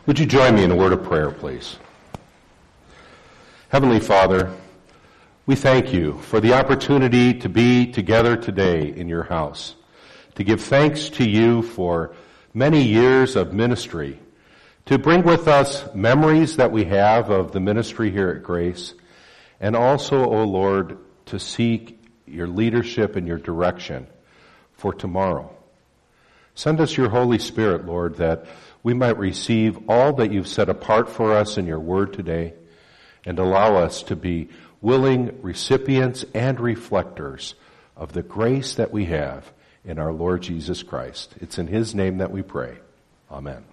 Would you join me in a word of prayer, please? Heavenly Father, we thank you for the opportunity to be together today in your house, to give thanks to you for many years of ministry, to bring with us memories that we have of the ministry here at Grace, and also, O Lord, to seek your leadership and your direction for tomorrow. Send us your Holy Spirit, Lord, that we might receive all that you've set apart for us in your word today, and allow us to be willing recipients and reflectors of the grace that we have in our Lord Jesus Christ. It's in his name that we pray. Amen.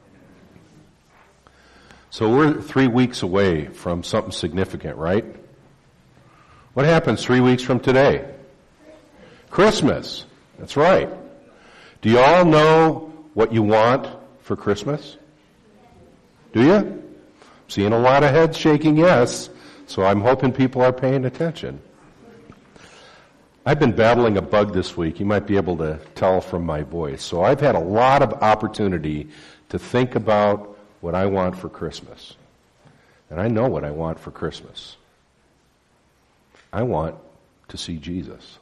So we're 3 weeks away from something significant, right? What happens 3 weeks from today? Christmas. That's right. Do you all know what you want for Christmas? Do you? Seeing a lot of heads shaking yes, so I'm hoping people are paying attention. I've been battling a bug this week. You might be able to tell from my voice. So I've had a lot of opportunity to think about what I want for Christmas. And I know what I want for Christmas. I want to see Jesus.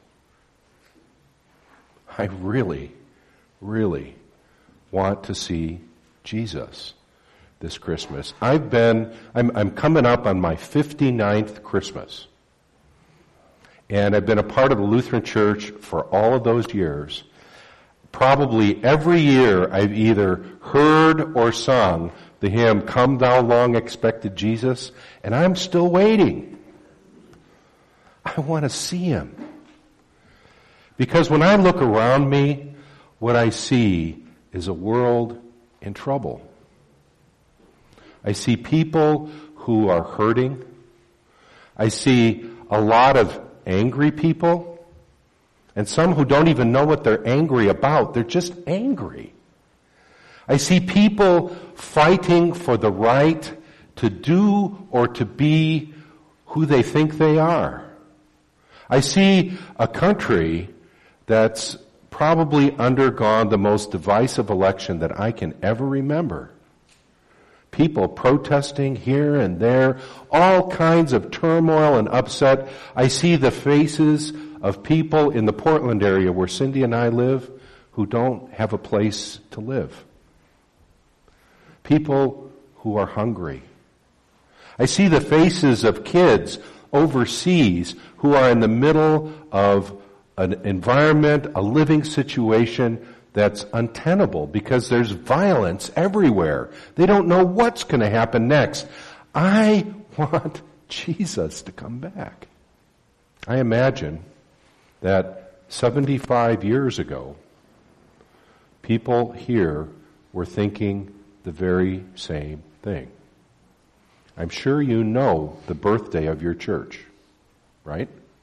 I really, really want to see Jesus this Christmas. I'm coming up on my 59th Christmas. And I've been a part of the Lutheran Church for all of those years. Probably every year I've either heard or sung the hymn, Come Thou Long Expected Jesus, and I'm still waiting. I want to see him. Because when I look around me, what I see is a world in trouble. I see people who are hurting. I see a lot of angry people, and some who don't even know what they're angry about. They're just angry. I see people fighting for the right to do or to be who they think they are. I see a country that's probably undergone the most divisive election that I can ever remember. People protesting here and there, all kinds of turmoil and upset. I see the faces of people in the Portland area where Cindy and I live who don't have a place to live. People who are hungry. I see the faces of kids overseas who are in the middle of an environment, a living situation that's untenable because there's violence everywhere. They don't know what's going to happen next. I want Jesus to come back. I imagine that 75 years ago, people here were thinking the very same thing. I'm sure you know the birthday of your church, right?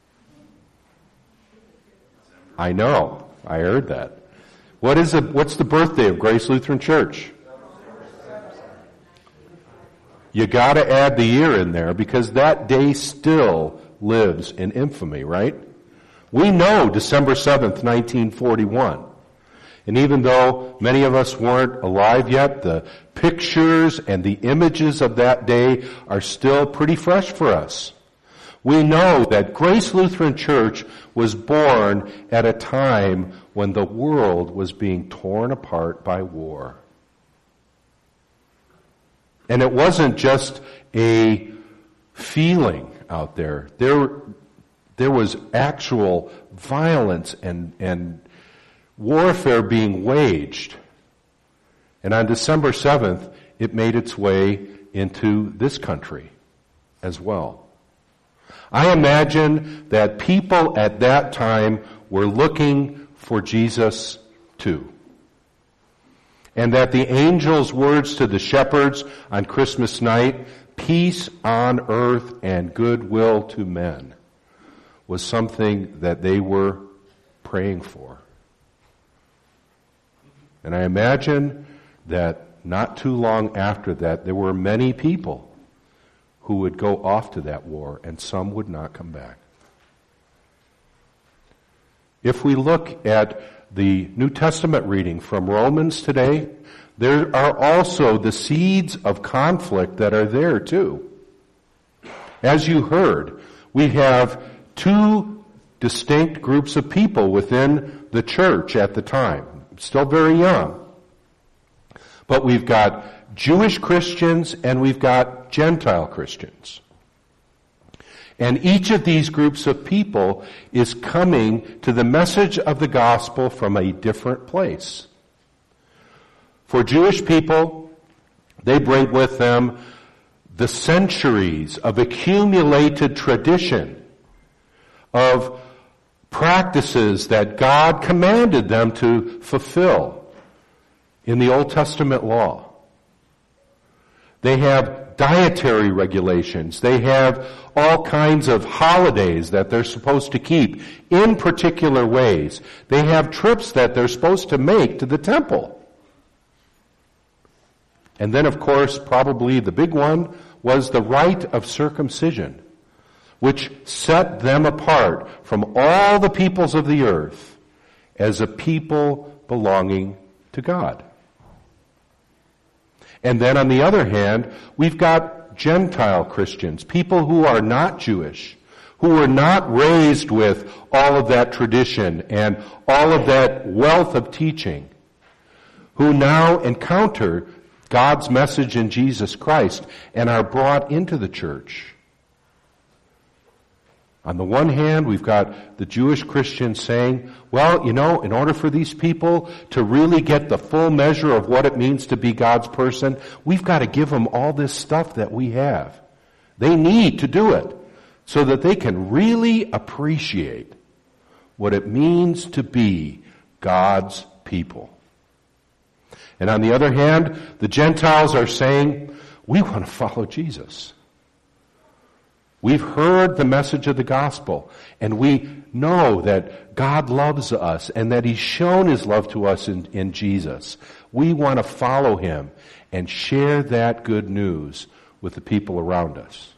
I know. I heard that. What's the birthday of Grace Lutheran Church? You gotta add the year in there because that day still lives in infamy, right? We know December 7th, 1941. And even though many of us weren't alive yet, the pictures and the images of that day are still pretty fresh for us. We know that Grace Lutheran Church was born at a time when the world was being torn apart by war. And it wasn't just a feeling out there. There was actual violence and warfare being waged. And on December 7th, it made its way into this country as well. I imagine that people at that time were looking for Jesus too. And that the angel's words to the shepherds on Christmas night, peace on earth and goodwill to men, was something that they were praying for. And I imagine that not too long after that, there were many people who would go off to that war, and some would not come back. If we look at the New Testament reading from Romans today, there are also the seeds of conflict that are there too. As you heard, we have two distinct groups of people within the church at the time, still very young. But we've got Jewish Christians and we've got Gentile Christians. And each of these groups of people is coming to the message of the gospel from a different place. For Jewish people, they bring with them the centuries of accumulated tradition of practices that God commanded them to fulfill in the Old Testament law. They have dietary regulations. They have all kinds of holidays that they're supposed to keep in particular ways. They have trips that they're supposed to make to the temple. And then, of course, probably the big one was the rite of circumcision, which set them apart from all the peoples of the earth as a people belonging to God. And then on the other hand, we've got Gentile Christians, people who are not Jewish, who were not raised with all of that tradition and all of that wealth of teaching, who now encounter God's message in Jesus Christ and are brought into the church. On the one hand, we've got the Jewish Christians saying, well, in order for these people to really get the full measure of what it means to be God's person, we've got to give them all this stuff that we have. They need to do it so that they can really appreciate what it means to be God's people. And on the other hand, the Gentiles are saying, we want to follow Jesus. We've heard the message of the gospel, and we know that God loves us and that He's shown His love to us in Jesus. We want to follow Him and share that good news with the people around us.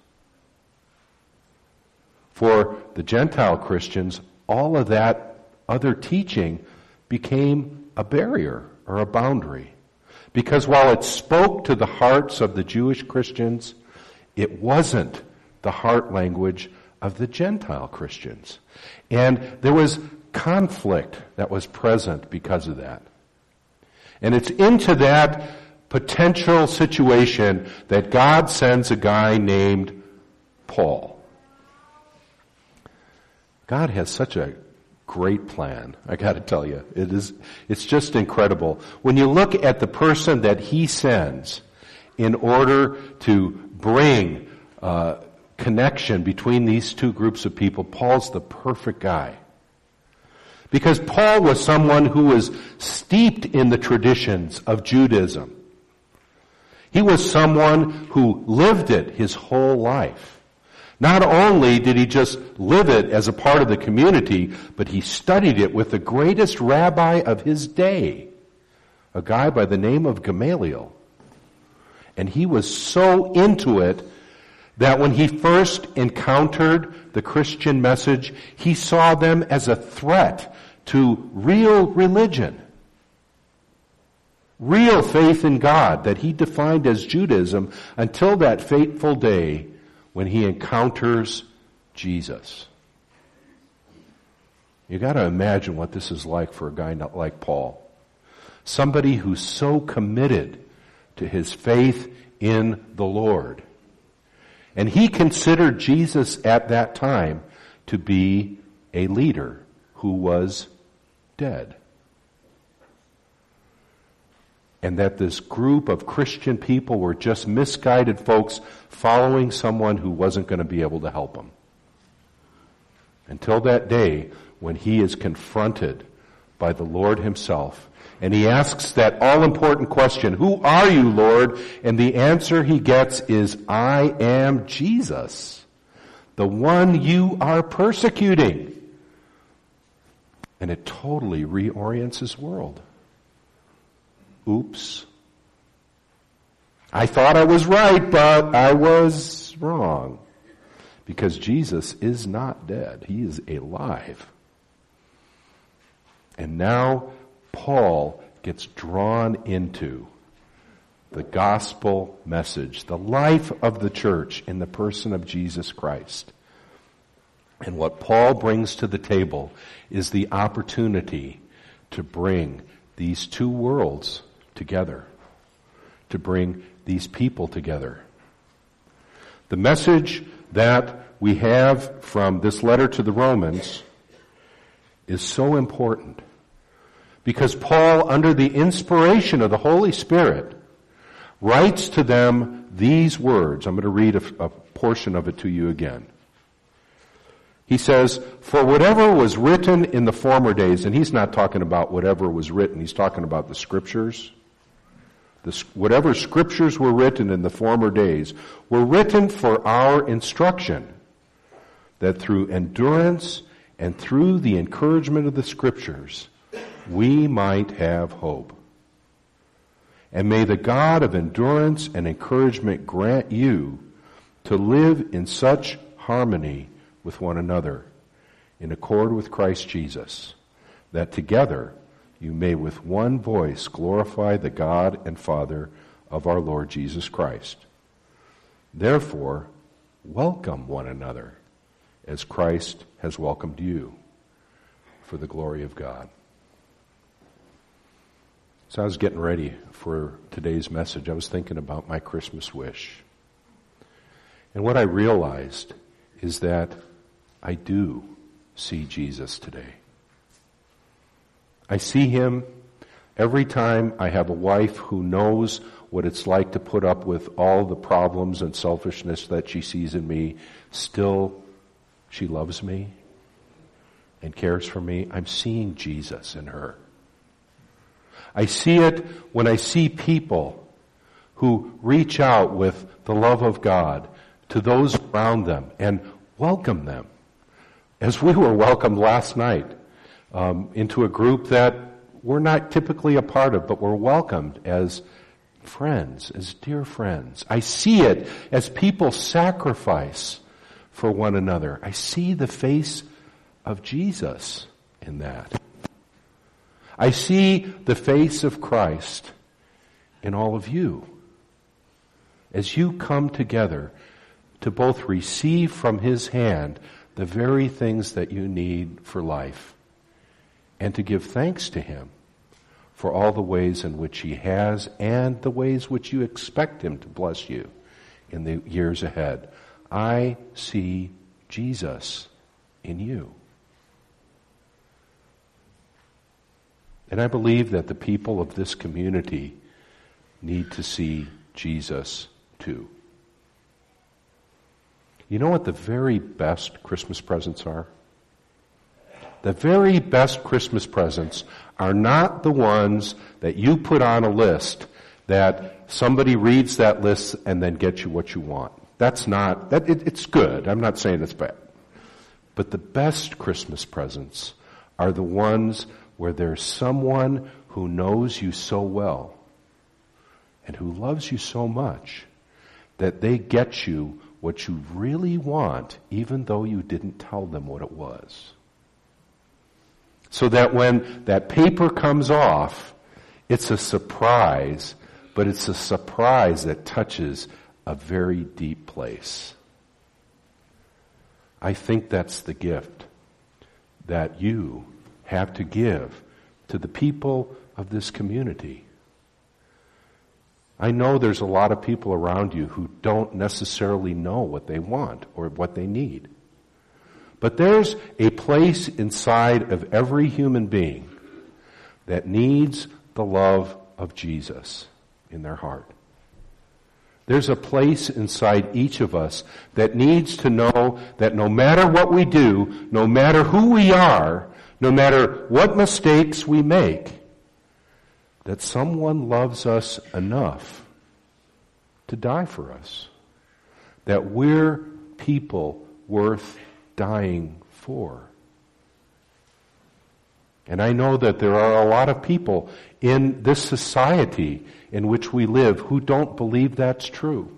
For the Gentile Christians, all of that other teaching became a barrier or a boundary. Because while it spoke to the hearts of the Jewish Christians, it wasn't the heart language of the Gentile Christians. And there was conflict that was present because of that. And it's into that potential situation that God sends a guy named Paul. God has such a great plan, I got to tell you. It's just incredible. When you look at the person that He sends in order to bring connection between these two groups of people, Paul's the perfect guy. Because Paul was someone who was steeped in the traditions of Judaism. He was someone who lived it his whole life. Not only did he just live it as a part of the community, but he studied it with the greatest rabbi of his day, a guy by the name of Gamaliel. And he was so into it that when he first encountered the Christian message, he saw them as a threat to real religion, real faith in God that he defined as Judaism until that fateful day when he encounters Jesus. You got to imagine what this is like for a guy not like Paul. Somebody who's so committed to his faith in the Lord. And he considered Jesus at that time to be a leader who was dead. And that this group of Christian people were just misguided folks following someone who wasn't going to be able to help them. Until that day when he is confronted by the Lord Himself. And he asks that all-important question, "Who are you, Lord?" And the answer he gets is, "I am Jesus, the one you are persecuting." And it totally reorients his world. Oops. I thought I was right, but I was wrong. Because Jesus is not dead. He is alive. And now Paul gets drawn into the gospel message, the life of the church in the person of Jesus Christ. And what Paul brings to the table is the opportunity to bring these two worlds together, to bring these people together. The message that we have from this letter to the Romans is so important because Paul, under the inspiration of the Holy Spirit, writes to them these words. I'm going to read a portion of it to you again. He says, "For whatever was written in the former days," and he's not talking about whatever was written, he's talking about the scriptures. Whatever scriptures were written in the former days were written for our instruction, that through endurance and through the encouragement of the scriptures, we might have hope. And may the God of endurance and encouragement grant you to live in such harmony with one another, in accord with Christ Jesus, that together you may with one voice glorify the God and Father of our Lord Jesus Christ. Therefore, welcome one another as Christ has welcomed you, for the glory of God. So I was getting ready for today's message. I was thinking about my Christmas wish. And what I realized is that I do see Jesus today. I see him every time I have a wife who knows what it's like to put up with all the problems and selfishness that she sees in me. Still, she loves me and cares for me. I'm seeing Jesus in her. I see it when I see people who reach out with the love of God to those around them and welcome them. As we were welcomed last night into a group that we're not typically a part of, but we're welcomed as friends, as dear friends. I see it as people sacrifice for one another. I see the face of Jesus in that. I see the face of Christ in all of you as you come together to both receive from his hand the very things that you need for life and to give thanks to him for all the ways in which he has and the ways which you expect him to bless you in the years ahead. I see Jesus in you. And I believe that the people of this community need to see Jesus too. You know what the very best Christmas presents are? The very best Christmas presents are not the ones that you put on a list that somebody reads that list and then gets you what you want. That's not, it's good. I'm not saying it's bad. But the best Christmas presents are the ones where there's someone who knows you so well and who loves you so much that they get you what you really want, even though you didn't tell them what it was. So that when that paper comes off, it's a surprise, but it's a surprise that touches a very deep place. I think that's the gift that you have to give to the people of this community. I know there's a lot of people around you who don't necessarily know what they want or what they need. But there's a place inside of every human being that needs the love of Jesus in their heart. There's a place inside each of us that needs to know that no matter what we do, no matter who we are, no matter what mistakes we make, that someone loves us enough to die for us. That we're people worth dying for. And I know that there are a lot of people in this society in which we live who don't believe that's true.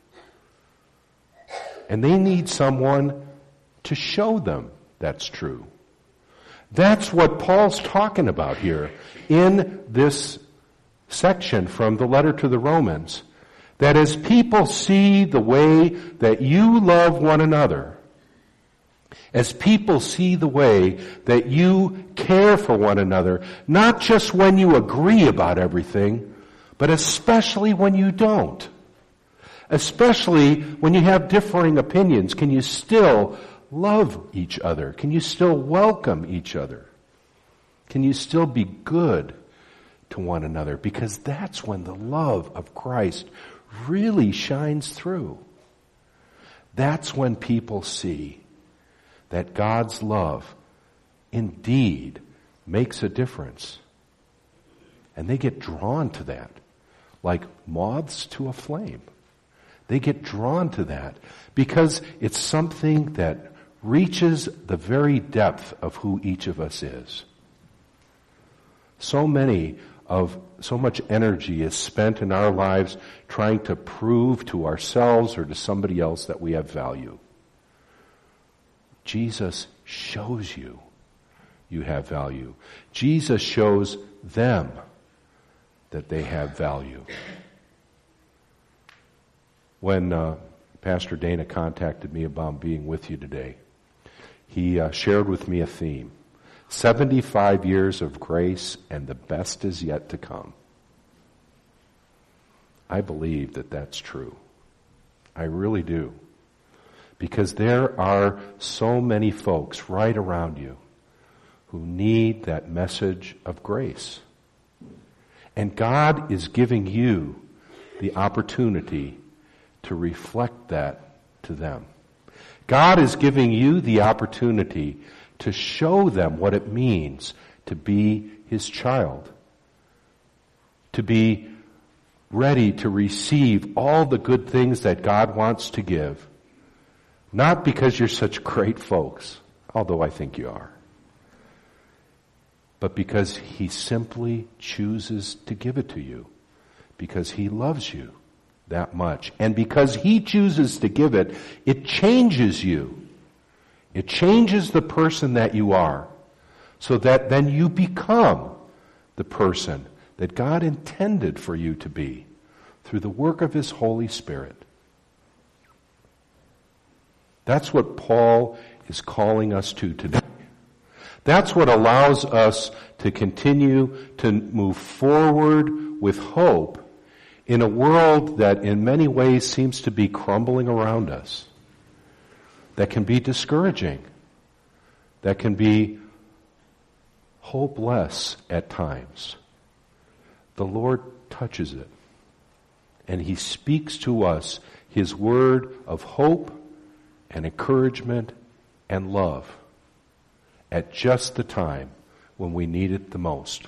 And they need someone to show them that's true. That's what Paul's talking about here in this section from the letter to the Romans, that as people see the way that you love one another, as people see the way that you care for one another, not just when you agree about everything, but especially when you don't. Especially when you have differing opinions, can you still love each other? Can you still welcome each other? Can you still be good to one another? Because that's when the love of Christ really shines through. That's when people see that God's love indeed makes a difference. And they get drawn to that, like moths to a flame. They get drawn to that because it's something that reaches the very depth of who each of us is. So much energy is spent in our lives trying to prove to ourselves or to somebody else that we have value. Jesus shows you have value. Jesus shows them that they have value. When Pastor Dana contacted me about being with you today, he shared with me a theme. 75 years of grace and the best is yet to come. I believe that that's true. I really do. Because there are so many folks right around you who need that message of grace. And God is giving you the opportunity to reflect that to them. God is giving you the opportunity to show them what it means to be His child. To be ready to receive all the good things that God wants to give. Not because you're such great folks, although I think you are, but because He simply chooses to give it to you, because He loves you that much. And because He chooses to give it, it changes you. It changes the person that you are, so that then you become the person that God intended for you to be through the work of His Holy Spirit. That's what Paul is calling us to today. That's what allows us to continue to move forward with hope in a world that in many ways seems to be crumbling around us. That can be discouraging. That can be hopeless at times. The Lord touches it. And He speaks to us His word of hope and encouragement and love at just the time when we need it the most.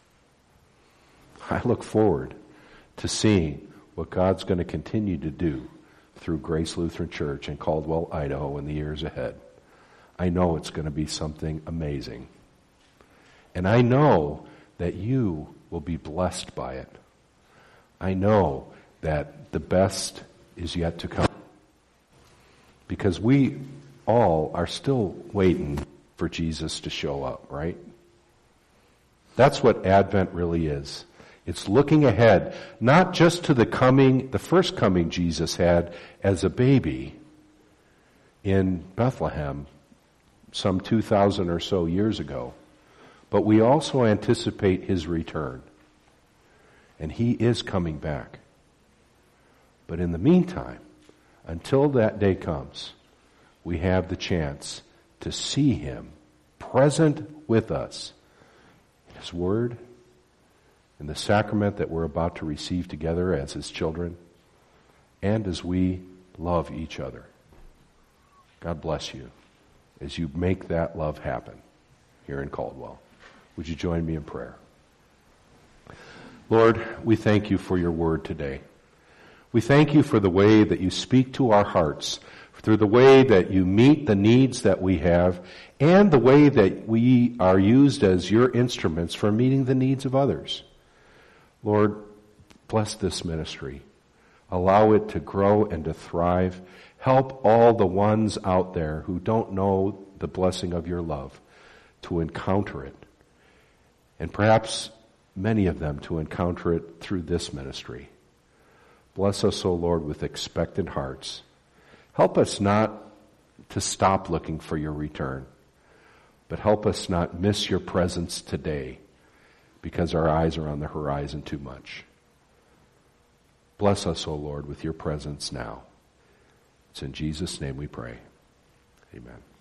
I look forward to seeing what God's going to continue to do through Grace Lutheran Church in Caldwell, Idaho in the years ahead. I know it's going to be something amazing. And I know that you will be blessed by it. I know that the best is yet to come. Because we all are still waiting for Jesus to show up, right? That's what Advent really is. It's looking ahead, not just to the first coming Jesus had as a baby in Bethlehem some 2,000 or so years ago, but we also anticipate His return. And He is coming back. But in the meantime, until that day comes, we have the chance to see Him present with us in His Word, in the sacrament that we're about to receive together as His children, and as we love each other. God bless you as you make that love happen here in Caldwell. Would you join me in prayer? Lord, we thank You for Your word today. We thank You for the way that You speak to our hearts, through the way that You meet the needs that we have, and the way that we are used as Your instruments for meeting the needs of others. Lord, bless this ministry. Allow it to grow and to thrive. Help all the ones out there who don't know the blessing of Your love to encounter it. And perhaps many of them to encounter it through this ministry. Bless us, O Lord, with expectant hearts. Help us not to stop looking for your return, but help us not miss your presence today because our eyes are on the horizon too much. Bless us, O Lord, with your presence now. It's in Jesus' name we pray. Amen.